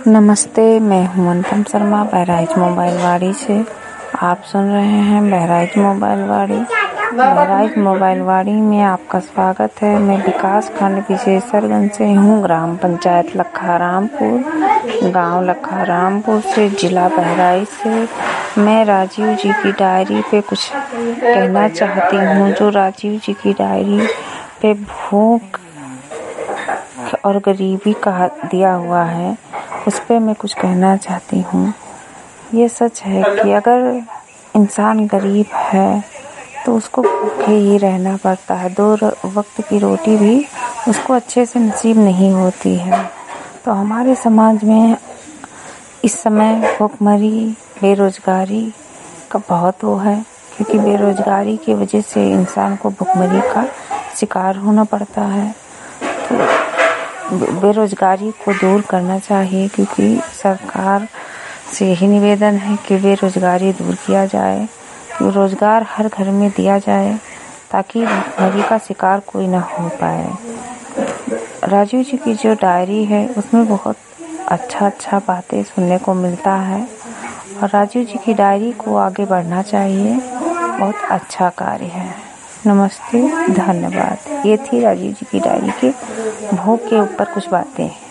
नमस्ते, मैं हूं अनुपम शर्मा बहराइच मोबाइलवाड़ी से। आप सुन रहे हैं बहराइच मोबाइलवाड़ी। बहराइच मोबाइलवाड़ी में आपका स्वागत है। मैं विकास खंड विशेषरगंज से हूं, ग्राम पंचायत लखारामपुर, गांव लखारामपुर से, जिला बहराइच से। मैं राजीव जी की डायरी पे कुछ कहना चाहती हूं। जो राजीव जी की डायरी पे भूख और गरीबी का दिया हुआ है, उस पे मैं कुछ कहना चाहती हूँ। ये सच है कि अगर इंसान गरीब है तो उसको भूखे ही रहना पड़ता है। 2 वक्त की रोटी भी उसको अच्छे से नसीब नहीं होती है। तो हमारे समाज में इस समय भूखमरी, बेरोजगारी का बहुत वो है, क्योंकि बेरोजगारी की वजह से इंसान को भूखमरी का शिकार होना पड़ता है। तो बेरोजगारी को दूर करना चाहिए, क्योंकि सरकार से यही निवेदन है कि बेरोजगारी दूर किया जाए, रोजगार हर घर में दिया जाए ताकि भूखमरी का शिकार कोई ना हो पाए। राजीव जी की जो डायरी है उसमें बहुत अच्छा बातें सुनने को मिलता है और राजीव जी की डायरी को आगे बढ़ना चाहिए। बहुत अच्छा कार्य है। नमस्ते, धन्यवाद। ये थी राजीव जी की डायरी के भूख के ऊपर कुछ बातें।